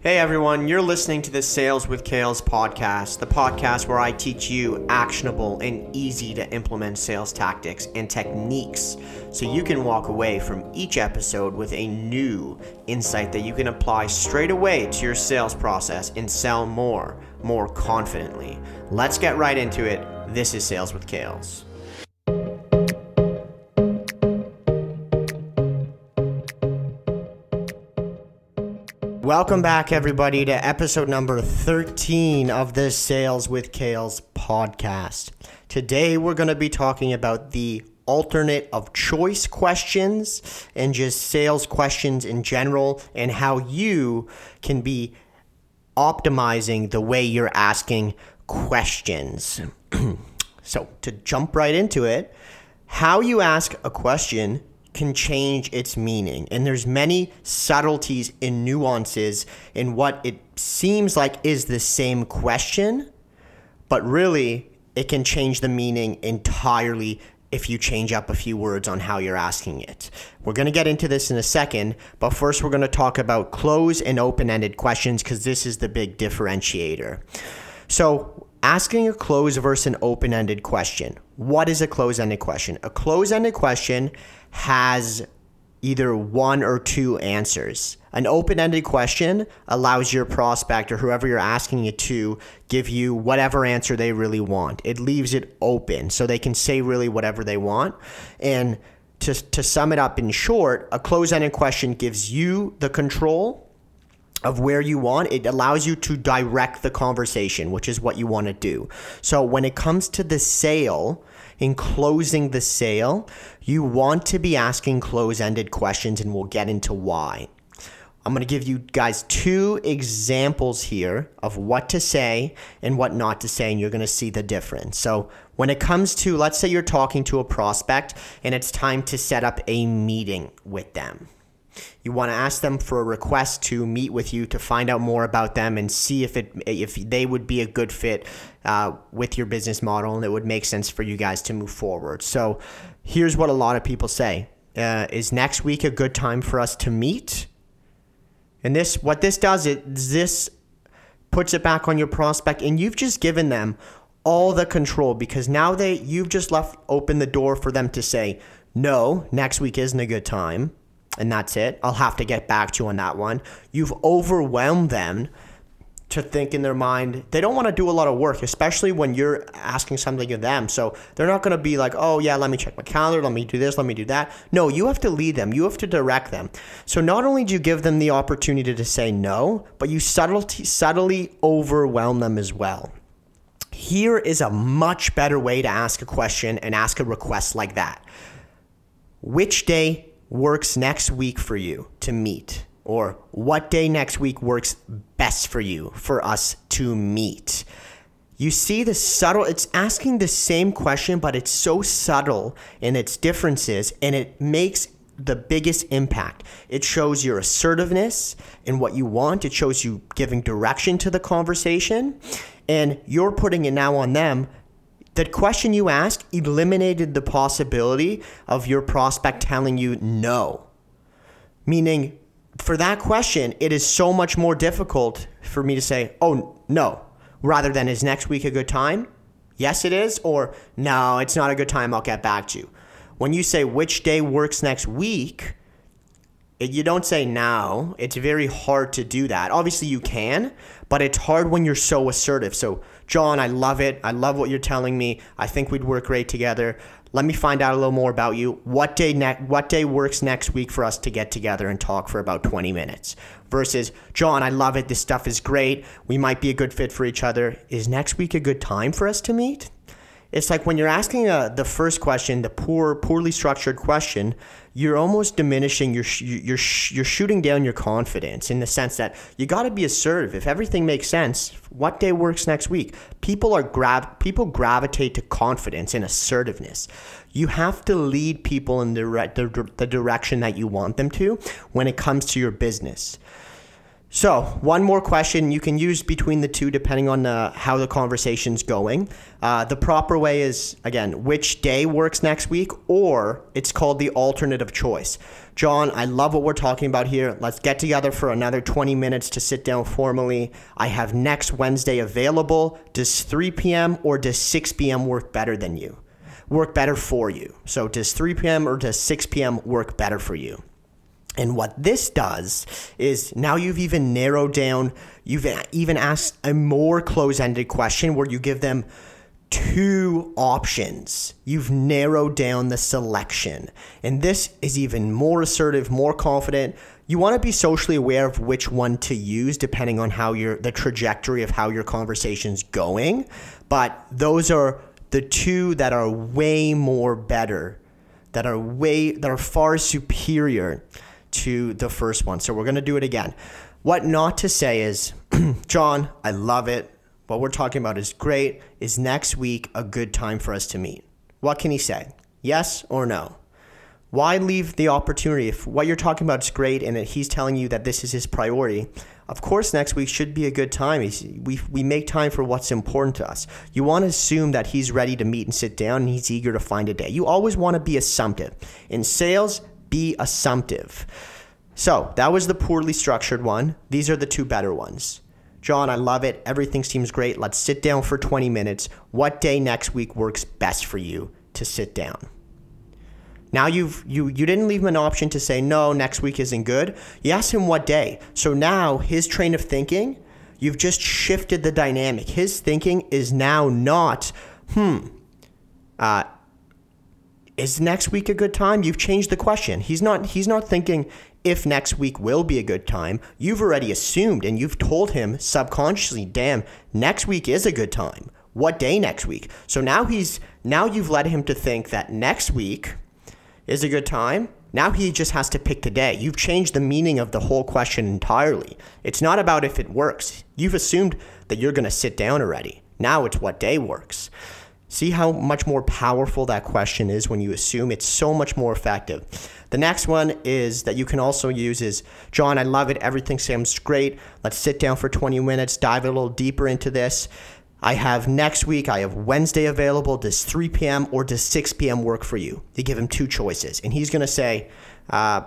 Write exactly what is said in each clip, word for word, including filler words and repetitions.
Hey everyone, you're listening to the Sales with Kales podcast, the podcast where I teach you actionable and easy to implement sales tactics and techniques so you can walk away from each episode with a new insight that you can apply straight away to your sales process and sell more, more confidently. Let's get right into it. This is Sales with Kales. Welcome back, everybody, to episode number thirteen of the Sales with Kales podcast. Today, we're going to be talking about the alternate of choice questions and just sales questions in general and how you can be optimizing the way you're asking questions. So, to jump right into it, how you ask a question can change its meaning. And there's many subtleties and nuances in what it seems like is the same question, but really it can change the meaning entirely if you change up a few words on how you're asking it. We're going to get into this in a second, but first we're going to talk about close and open-ended questions because this is the big differentiator. So asking a close versus an open-ended question. What is a close-ended question? A close-ended question has either one or two answers. An open-ended question allows your prospect or whoever you're asking it to give you whatever answer they really want. It leaves it open so they can say really whatever they want. And to, to sum it up in short, a close-ended question gives you the control of where you want. It allows you to direct the conversation, which is what you want to do. So when it comes to the sale, in closing the sale, you want to be asking close-ended questions, and we'll get into why. I'm going to give you guys two examples here of what to say and what not to say, and you're going to see the difference. So when it comes to, let's say you're talking to a prospect and it's time to set up a meeting with them. You want to ask them for a request to meet with you to find out more about them and see if it if they would be a good fit uh, with your business model and it would make sense for you guys to move forward. So here's what a lot of people say. Uh, is next week a good time for us to meet? And this, what this does, is this puts it back on your prospect and you've just given them all the control because now they you've just left open the door for them to say, no, next week isn't a good time. And that's it. I'll have to get back to you on that one. You've overwhelmed them to think in their mind. They don't want to do a lot of work, especially when you're asking something of them. So they're not going to be like, oh yeah, let me check my calendar. Let me do this. Let me do that. No, you have to lead them. You have to direct them. So not only do you give them the opportunity to say no, but you subtly, subtly overwhelm them as well. Here is a much better way to ask a question and ask a request like that. Which day works next week for you to meet? Or what day next week works best for you for us to meet? You see the subtle, it's asking the same question, but it's so subtle in its differences and it makes the biggest impact. It shows your assertiveness in what you want. It shows you giving direction to the conversation and you're putting it now on them. The question you asked eliminated the possibility of your prospect telling you no. Meaning, for that question, it is so much more difficult for me to say, oh, no, rather than is next week a good time? Yes, it is. Or no, it's not a good time. I'll get back to you. When you say which day works next week, you don't say now. It's very hard to do that. Obviously, you can, but it's hard when you're so assertive. So, John, I love it. I love what you're telling me. I think we'd work great together. Let me find out a little more about you. What day ne- what day works next week for us to get together and talk for about twenty minutes? Versus, John, I love it. This stuff is great. We might be a good fit for each other. Is next week a good time for us to meet? It's like when you're asking uh, the first question, the poor, poorly structured question, you're almost diminishing, you're, you're, you're shooting down your confidence in the sense that you got to be assertive. If everything makes sense, what day works next week? People are grav- people gravitate to confidence and assertiveness. You have to lead people in the, re- the, the direction that you want them to when it comes to your business. So one more question you can use between the two depending on uh, how the conversation's going. Uh, the proper way is, again, which day works next week, or it's called the alternative choice. John, I love what we're talking about here. Let's get together for another twenty minutes to sit down formally. I have next Wednesday available. Does three p.m. or does six p.m. work better than you? Work better for you? So does three p.m. or does six p.m. work better for you? And what this does is now you've even narrowed down, you've even asked a more close-ended question where you give them two options. You've narrowed down the selection. And this is even more assertive, more confident. You want to be socially aware of which one to use depending on how your the trajectory of how your conversation's going. But those are the two that are way more better, that are way that are far superior to the first one. So we're going to do it again. What not to say is, John, I love it. What we're talking about is great. Is next week a good time for us to meet? What can he say? Yes or no? Why leave the opportunity? If what you're talking about is great and he's telling you that this is his priority, of course next week should be a good time. We, we make time for what's important to us. You want to assume that he's ready to meet and sit down and he's eager to find a day. You always want to be assumptive. In sales, be assumptive. So that was the poorly structured one. These are the two better ones. John, I love it. Everything seems great. Let's sit down for twenty minutes. What day next week works best for you to sit down? Now you've you you didn't leave him an option to say no, next week isn't good. You asked him what day. So now his train of thinking, you've just shifted the dynamic. His thinking is now not, hmm, uh, is next week a good time? You've changed the question. He's not he's not thinking if next week will be a good time. You've already assumed and you've told him subconsciously, damn, next week is a good time. What day next week? So now he's now you've led him to think that next week is a good time. Now he just has to pick the day. You've changed the meaning of the whole question entirely. It's not about if it works. You've assumed that you're going to sit down already. Now it's what day works. See how much more powerful that question is when you assume? It's so much more effective. The next one is that you can also use is, John, I love it. Everything sounds great. Let's sit down for twenty minutes, dive a little deeper into this. I have next week, I have Wednesday available. Does three p.m. or does six p.m. work for you? You give him two choices. And he's going to say uh,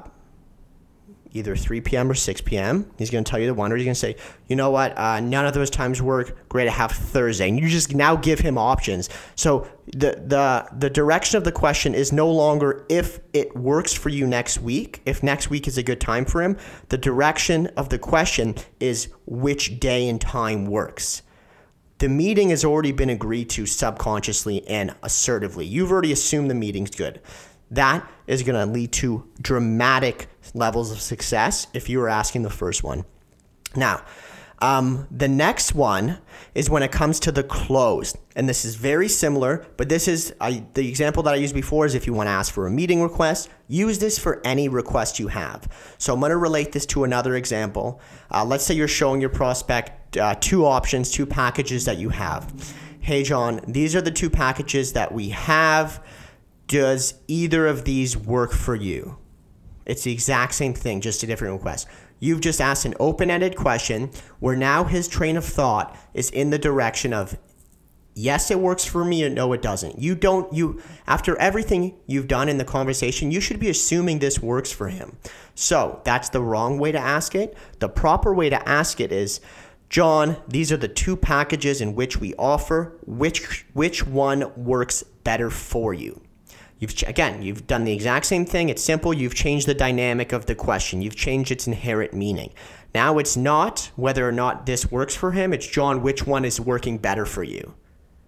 either three p.m. or six p.m. He's going to tell you the one, or he's going to say, you know what, uh, none of those times work. Great, I have Thursday. And you just now give him options. So the, the, the direction of the question is no longer if it works for you next week, if next week is a good time for him. The direction of the question is which day and time works. The meeting has already been agreed to subconsciously and assertively. You've already assumed the meeting's good. That is going to lead to dramatic levels of success if you were asking the first one. Now, um, the next one is when it comes to the close. And this is very similar, but this is I, the example that I used before is if you want to ask for a meeting request, use this for any request you have. So I'm going to relate this to another example. Uh, let's say you're showing your prospect uh, two options, two packages that you have. Hey, John, these are the two packages that we have. Does either of these work for you? It's the exact same thing, just a different request. You've just asked an open-ended question where now his train of thought is in the direction of yes, it works for me, or no, it doesn't. You don't, you, after everything you've done in the conversation, you should be assuming this works for him. So that's the wrong way to ask it. The proper way to ask it is, John, these are the two packages in which we offer. Which, which one works better for you? You've, again, you've done the exact same thing. It's simple. You've changed the dynamic of the question. You've changed its inherent meaning. Now it's not whether or not this works for him. It's, John, which one is working better for you?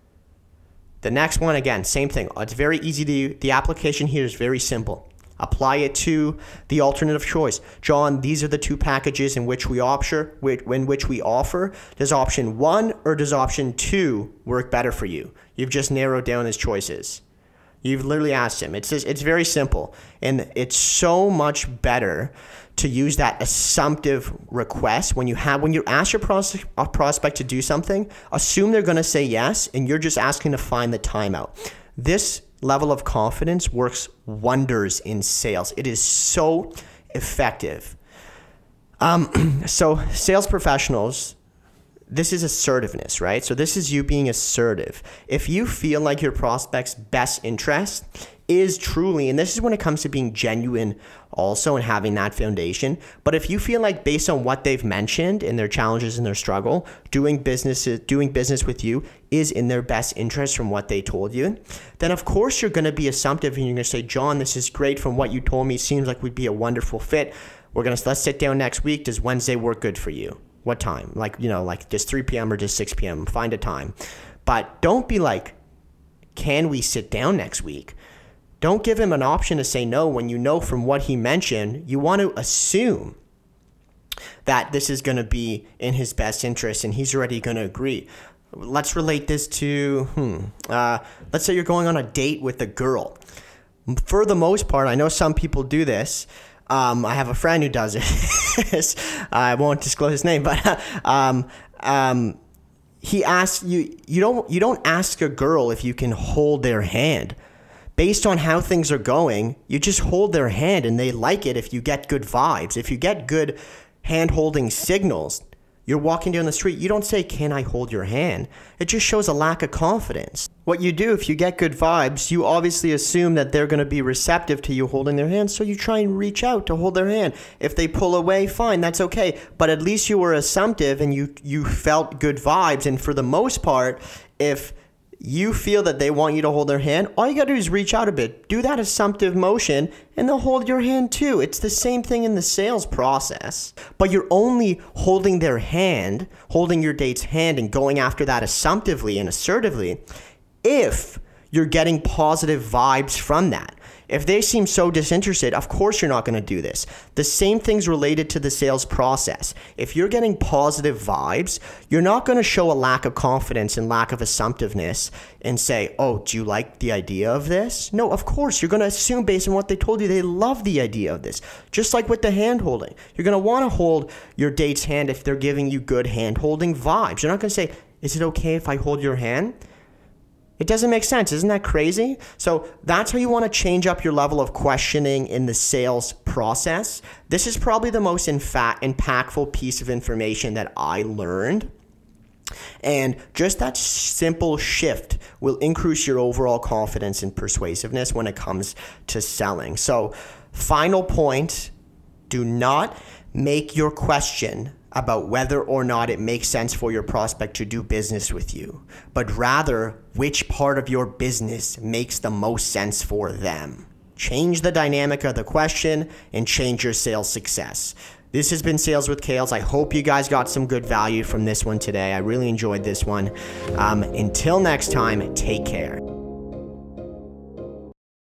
The next one, again, same thing. It's very easy to, the application here is very simple. Apply it to the alternative choice. John, these are the two packages in which we offer, in which we offer. Does option one or does option two work better for you? You've just narrowed down his choices. You've literally asked him. It's it's very simple. And it's so much better to use that assumptive request. When you have when you ask your pros- prospect to do something, assume they're going to say yes, and you're just asking to find the timeout. This level of confidence works wonders in sales. It is so effective. Um, so sales professionals, this is assertiveness, right? So this is you being assertive. If you feel like your prospect's best interest is truly, and this is when it comes to being genuine also and having that foundation, but if you feel like based on what they've mentioned in their challenges and their struggle, doing business, doing business with you is in their best interest from what they told you, then of course you're going to be assumptive and you're going to say, John, this is great from what you told me. Seems like we'd be a wonderful fit. We're going to, let's sit down next week. Does Wednesday work good for you? What time? Like, you know, like just three p.m. or just six p.m. Find a time. But don't be like, can we sit down next week? Don't give him an option to say no when you know from what he mentioned, you want to assume that this is going to be in his best interest and he's already going to agree. Let's relate this to, hmm, uh, let's say you're going on a date with a girl. For the most part, I know some people do this. Um, I have a friend who does it. I won't disclose his name, but um, um, he asks you. You don't. You don't ask a girl if you can hold their hand. Based on how things are going, you just hold their hand, and they like it if you get good vibes. If you get good hand-holding signals, you're walking down the street. You don't say, "Can I hold your hand?" It just shows a lack of confidence. What you do, if you get good vibes, you obviously assume that they're going to be receptive to you holding their hand, so you try and reach out to hold their hand. If they pull away, fine, that's okay. But at least you were assumptive and you, you felt good vibes. And for the most part, if you feel that they want you to hold their hand, all you got to do is reach out a bit. Do that assumptive motion, and they'll hold your hand too. It's the same thing in the sales process. But you're only holding their hand, holding your date's hand and going after that assumptively and assertively if you're getting positive vibes from that. If they seem so disinterested, of course you're not going to do this. The same thing's related to the sales process. If you're getting positive vibes, you're not going to show a lack of confidence and lack of assumptiveness and say, oh, do you like the idea of this? No, of course. You're going to assume based on what they told you, they love the idea of this. Just like with the hand holding. You're going to want to hold your date's hand if they're giving you good hand holding vibes. You're not going to say, is it okay if I hold your hand? It doesn't make sense. Isn't that crazy? So that's how you want to change up your level of questioning in the sales process. This is probably the most infa- impactful piece of information that I learned. And just that simple shift will increase your overall confidence and persuasiveness when it comes to selling. So final point, do not make your question about whether or not it makes sense for your prospect to do business with you, but rather which part of your business makes the most sense for them. Change the dynamic of the question and change your sales success. This has been Sales with Kales. I hope you guys got some good value from this one today. I really enjoyed this one. Um, until next time, take care.